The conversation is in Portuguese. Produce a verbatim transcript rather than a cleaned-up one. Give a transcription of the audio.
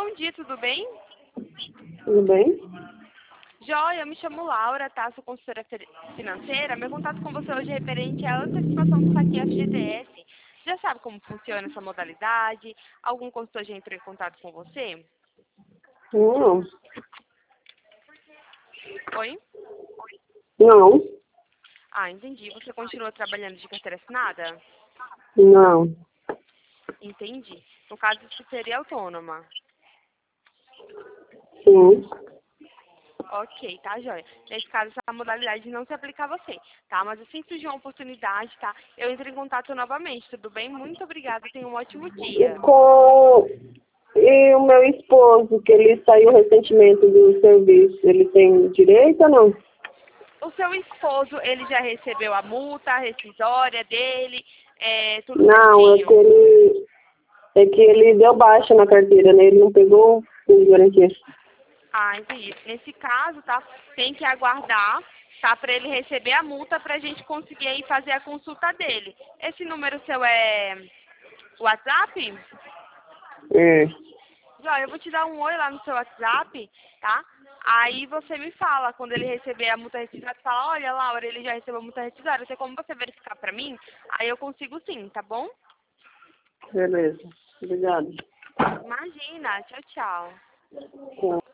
bom dia, tudo bem? Tudo bem? Joia, eu me chamo Laura, tá? Sou consultora fi- financeira. Meu contato com você hoje é referente à antecipação do saque F G T S. Você já sabe como funciona essa modalidade? Algum consultor já entrou em contato com você? Não. Oi? Não. Ah, entendi. Você continua trabalhando de carteira assinada? Não. Entendi. No caso, você seria autônoma. Sim. Ok, tá, joia. Nesse caso, essa modalidade não se aplica a você, tá? Mas assim que surgir uma oportunidade, tá? Eu entro em contato novamente, tudo bem? Muito obrigada, tenha um ótimo E dia. com e o meu esposo, que ele saiu recentemente do serviço, ele tem direito ou não? O seu esposo, ele já recebeu a multa rescisória dele, é, tudo Não, é que certinho? ele é que ele deu baixa na carteira, né? Ele não pegou o fundo de garantia. Ah, entendi. Nesse caso, tá? Tem que aguardar, tá? Para ele receber a multa para a gente conseguir aí fazer a consulta dele. Esse número seu é WhatsApp? É. Ó, eu vou te dar um oi lá no seu WhatsApp, tá? Aí você me fala, quando ele receber a multa rescisória, você fala, olha, Laura, ele já recebeu a multa rescisória, tem como você verificar pra mim? Aí eu consigo sim, tá bom? Beleza. Obrigado. Imagina, tchau, tchau. Tchau.